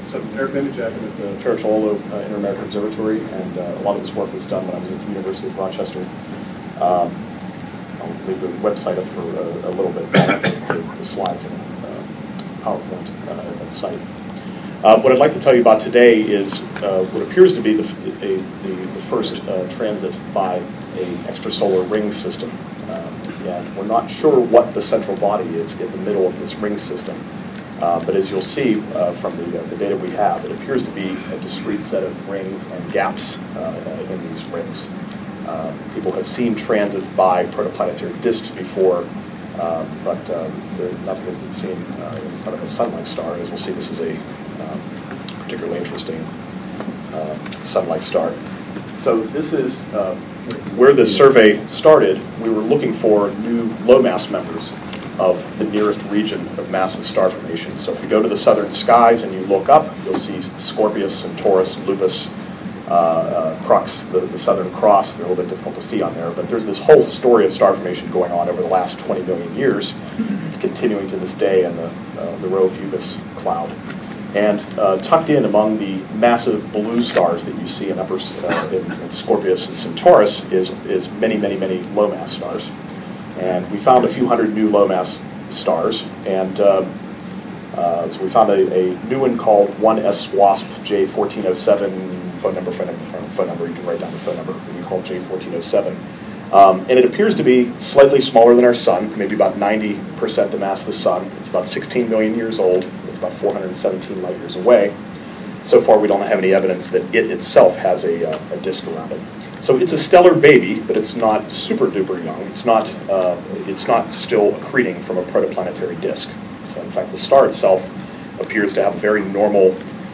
So Eric Nemetjak, I'm at the Tortololo Inter-American Observatory, and a lot of this work was done when I was at the University of Rochester. I'll leave the website up for a little bit, the slides and PowerPoint at that site. What I'd like to tell you about today is what appears to be the first transit by an extrasolar ring system. And we're not sure what the central body is in the middle of this ring system. But as you'll see from the data we have, it appears to be a discrete set of rings and gaps in these rings. People have seen transits by protoplanetary disks before, but nothing has been seen in front of a sun-like star. As we'll see, this is a particularly interesting sun-like star. So this is where the survey started. We were looking for new low-mass members of the nearest region of massive star formation. So if you go to the southern skies and you look up, you'll see Scorpius, Centaurus, Lupus, Crux, the Southern Cross. They're a little bit difficult to see on there, but there's this whole story of star formation going on over the last 20 million years. It's continuing to this day in the Rho Phoebus cloud. And tucked in among the massive blue stars that you see in in Scorpius and Centaurus is many, many, many low-mass stars. And we found a few hundred new low-mass stars, and so we found a new one called 1S WASP J1407, phone number, you can write down the phone number, we call J1407. And it appears to be slightly smaller than our sun, maybe about 90% the mass of the sun. It's about 16 million years old. It's about 417 light years away. So far, we don't have any evidence that it itself has a disk around it. So it's a stellar baby, but it's not super duper young. It's not still accreting from a protoplanetary disk. So in fact, the star itself appears to have a very normal.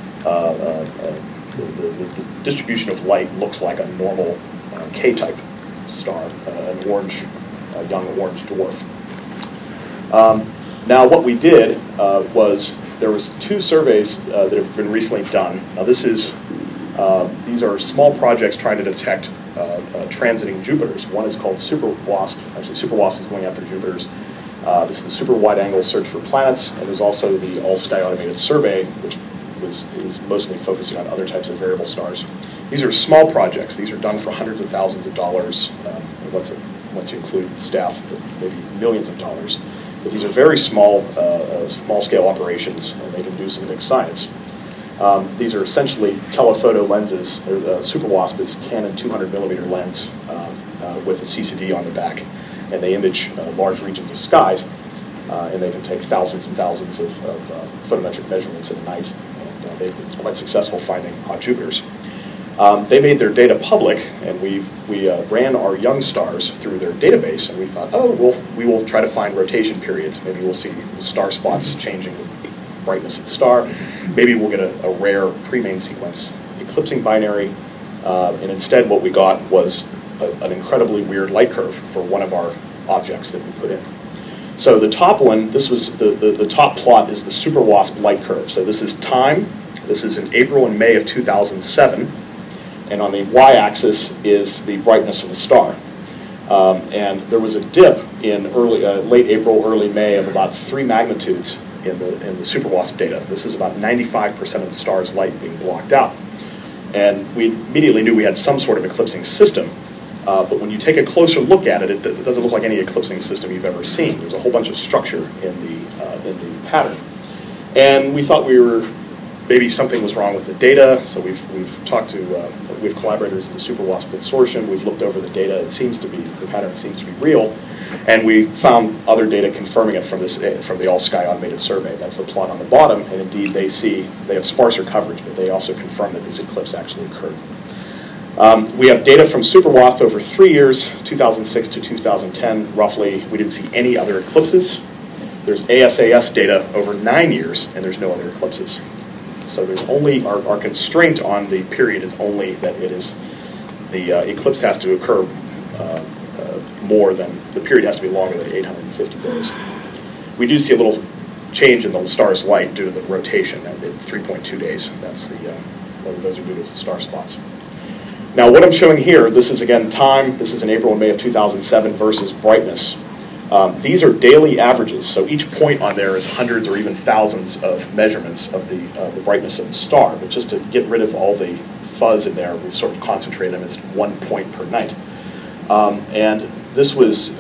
The distribution of light looks like a normal K-type star, an orange, young orange dwarf. Now, what we did was there was two surveys that have been recently done. Now, these are small projects trying to detect transiting Jupiters. One is called SuperWASP. Actually, SuperWASP is going after Jupiters. This is the Super Wide-Angle Search for Planets, and there's also the All-Sky Automated Survey, which is mostly focusing on other types of variable stars. These are small projects. These are done for hundreds of thousands of dollars. Once you include staff, maybe millions of dollars. But these are very small-scale operations, and they can do some big science. These are essentially telephoto lenses. SuperWASP is a Canon 200mm lens with a CCD on the back, and they image large regions of skies, and they can take thousands and thousands of photometric measurements in a night, and they've been quite successful finding hot Jupiters. They made their data public, and we ran our young stars through their database, and we thought, we will try to find rotation periods. Maybe we'll see the star spots changing the brightness of the star. Maybe we'll get a rare pre-main sequence eclipsing binary, and instead what we got was an incredibly weird light curve for one of our objects that we put in. So the top one, this was the top plot is the SuperWASP light curve. So this is time. This is in April and May of 2007. And on the y-axis is the brightness of the star. And there was a dip in late April, early May of about 3 magnitudes in the SuperWASP data. This is about 95% of the star's light being blocked out. And we immediately knew we had some sort of eclipsing system. But when you take a closer look at it, it doesn't look like any eclipsing system you've ever seen. There's a whole bunch of structure in the pattern. And we thought maybe something was wrong with the data, so we've talked to, we have collaborators in the SuperWASP consortium. We've looked over the data. The pattern seems to be real, and we found other data confirming it from the All-Sky Automated Survey. That's the plot on the bottom, and indeed they have sparser coverage, but they also confirm that this eclipse actually occurred. We have data from SuperWASP over 3 years, 2006 to 2010, roughly. We didn't see any other eclipses. There's ASAS data over 9 years, and there's no other eclipses. So there's only, our constraint on the period is only that the eclipse has to occur the period has to be longer than 850 days. We do see a little change in the star's light due to the rotation at 3.2 days. Those are due to star spots. Now what I'm showing here, this is again time, this is in April and May of 2007 versus brightness. These are daily averages, so each point on there is hundreds or even thousands of measurements of the brightness of the star. But just to get rid of all the fuzz in there, we've sort of concentrated them as 1 point per night. And this was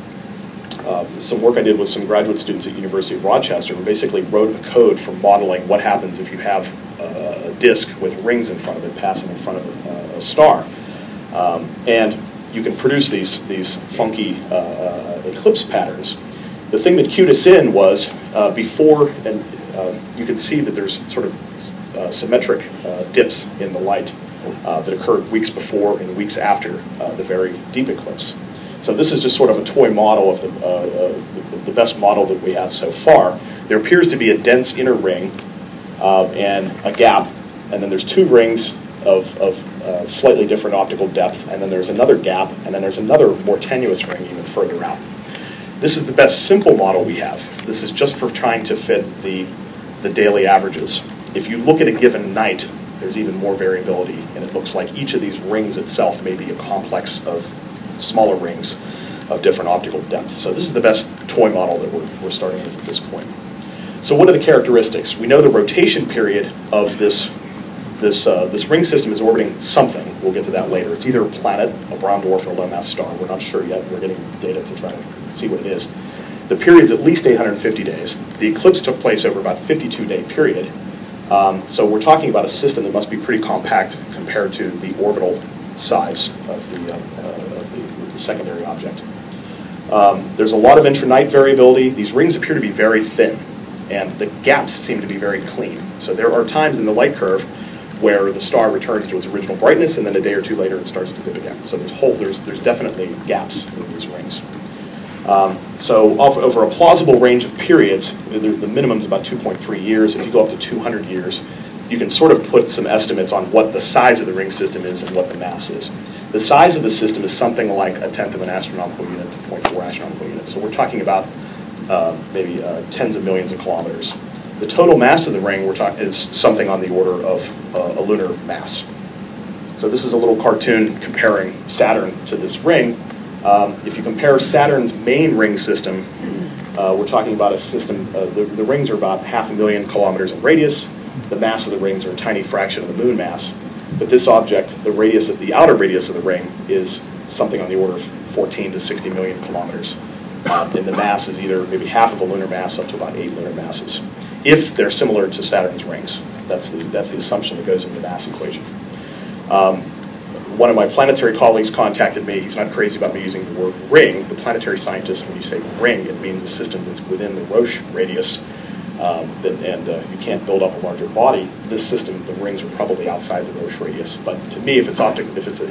some work I did with some graduate students at University of Rochester, who basically wrote a code for modeling what happens if you have a disk with rings in front of it passing in front of a star. And you can produce these funky eclipse patterns. The thing that cued us in was before, and you can see that there's sort of symmetric dips in the light that occurred weeks before and weeks after the very deep eclipse. So this is just sort of a toy model of the best model that we have so far. There appears to be a dense inner ring and a gap, and then there's 2 rings of slightly different optical depth, and then there's another gap, and then there's another more tenuous ring even further out. This is the best simple model we have. This is just for trying to fit the daily averages. If you look at a given night, there's even more variability, and it looks like each of these rings itself may be a complex of smaller rings of different optical depth. So this is the best toy model that we're starting with at this point. So what are the characteristics? We know the rotation period of this ring system is orbiting something. We'll get to that later. It's either a planet, a brown dwarf, or a low-mass star. We're not sure yet. We're getting data to try to see what it is. The period's at least 850 days. The eclipse took place over about a 52-day period. So we're talking about a system that must be pretty compact compared to the orbital size of the secondary object. There's a lot of intra-night variability. These rings appear to be very thin, and the gaps seem to be very clean. So there are times in the light curve where the star returns to its original brightness, and then a day or 2 later it starts to dip again. So there's definitely gaps in these rings. So over a plausible range of periods, the minimum is about 2.3 years. If you go up to 200 years, you can sort of put some estimates on what the size of the ring system is and what the mass is. The size of the system is something like 1/10 of an astronomical unit to 0.4 astronomical units. So we're talking about maybe tens of millions of kilometers. The total mass of the ring is something on the order of a lunar mass. So this is a little cartoon comparing Saturn to this ring. If you compare Saturn's main ring system, we're talking about a system, the rings are about 500,000 kilometers in radius. The mass of the rings are a tiny fraction of the moon mass. But this object, the outer radius of the ring, is something on the order of 14 to 60 million kilometers. And the mass is either maybe half of a lunar mass up to about 8 lunar masses, if they're similar to Saturn's rings. That's the assumption that goes into the mass equation. One of my planetary colleagues contacted me. He's not crazy about me using the word ring. The planetary scientists, when you say ring, it means a system that's within the Roche radius, and you can't build up a larger body. This system, the rings are probably outside the Roche radius. But to me, if it's a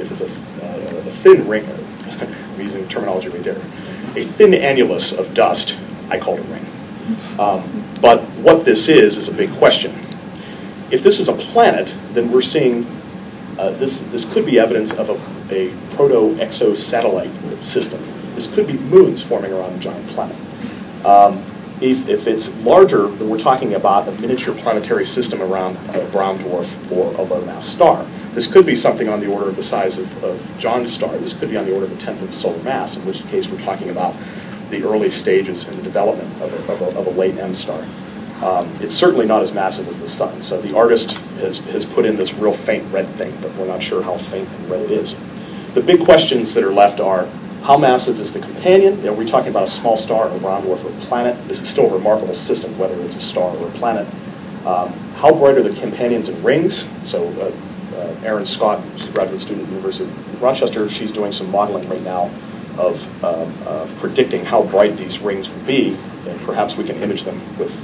thin ring, I'm using the terminology right there, a thin annulus of dust, I call it a ring. But what this is a big question. If this is a planet, then we're seeing this could be evidence of a proto-exosatellite system. This could be moons forming around a giant planet. If it's larger, then we're talking about a miniature planetary system around a brown dwarf or a low-mass star. This could be something on the order of the size of John's star. This could be on the order of 1/10 of solar mass, in which case we're talking about the early stages in the development of a late M star. It's certainly not as massive as the sun. So the artist has put in this real faint red thing, but we're not sure how faint and red it is. The big questions that are left are, how massive is the companion? Are we talking about a small star, a brown dwarf, or a planet? This is still a remarkable system, whether it's a star or a planet. How bright are the companions and rings? So Erin Scott, who's a graduate student at the University of Rochester, she's doing some modeling right now of predicting how bright these rings will be, and perhaps we can image them with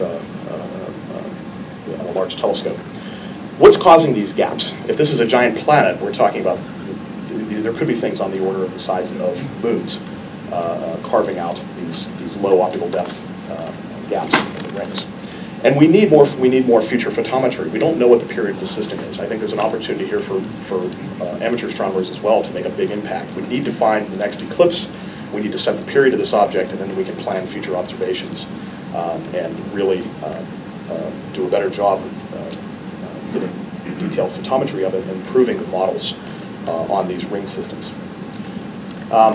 a large telescope. What's causing these gaps? If this is a giant planet, we're talking about, there could be things on the order of the size of moons carving out these low optical depth gaps in the rings. And we need more future photometry. We don't know what the period of the system is. I think there's an opportunity here for amateur astronomers as well to make a big impact. We need to find the next eclipse. We need to set the period of this object, and then we can plan future observations and really do a better job of getting detailed photometry of it and improving the models on these ring systems.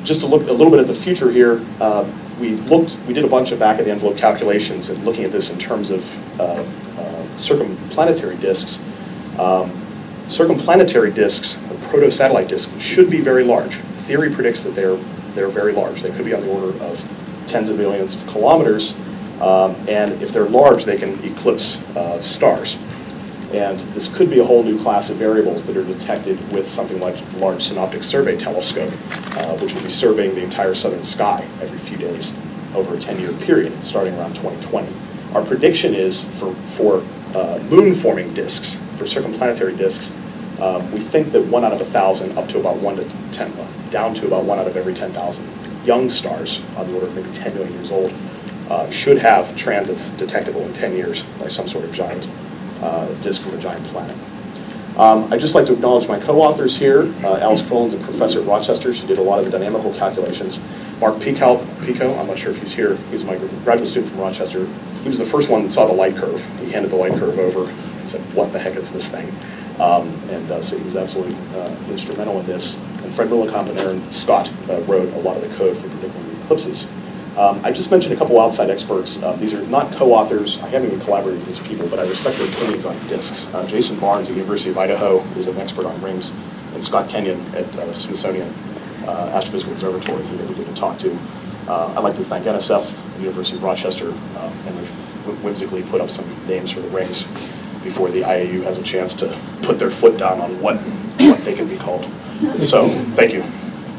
Just to look a little bit at the future here, we did a bunch of back-of-the-envelope calculations and looking at this in terms of circumplanetary disks. Circumplanetary disks, or proto-satellite disks, should be very large. Theory predicts that they're very large. They could be on the order of tens of millions of kilometers, and if they're large, they can eclipse stars. And this could be a whole new class of variables that are detected with something like the Large Synoptic Survey Telescope, which will be surveying the entire southern sky every few days over a 10-year period, starting around 2020. Our prediction is for moon-forming disks, for circumplanetary disks, we think that 1 out of 1,000 up to about 1 to 10, down to about 1 out of every 10,000 young stars on the order of maybe 10 million years old should have transits detectable in 10 years by some sort of giant disk from a giant planet. I'd just like to acknowledge my co-authors here. Alice Crolin's a professor at Rochester. She did a lot of the dynamical calculations. Mark Pico, I'm not sure if he's here. He's my graduate student from Rochester. He was the first one that saw the light curve. He handed the light curve over and said, "What the heck is this thing?" So he was absolutely instrumental in this. And Fred Lillicombe and Aaron Scott wrote a lot of the code for predicting the eclipses. I just mentioned a couple outside experts. These are not co-authors. I haven't even collaborated with these people, but I respect their opinions on disks. Jason Barnes at the University of Idaho is an expert on rings, and Scott Kenyon at Smithsonian Astrophysical Observatory, who we did a talk to. I'd like to thank NSF, the University of Rochester, and they've whimsically put up some names for the rings before the IAU has a chance to put their foot down on what they can be called. So, thank you.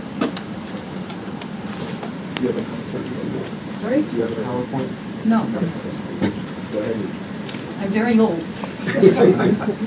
Sorry? Do you have a PowerPoint? No. Go ahead. I'm very old.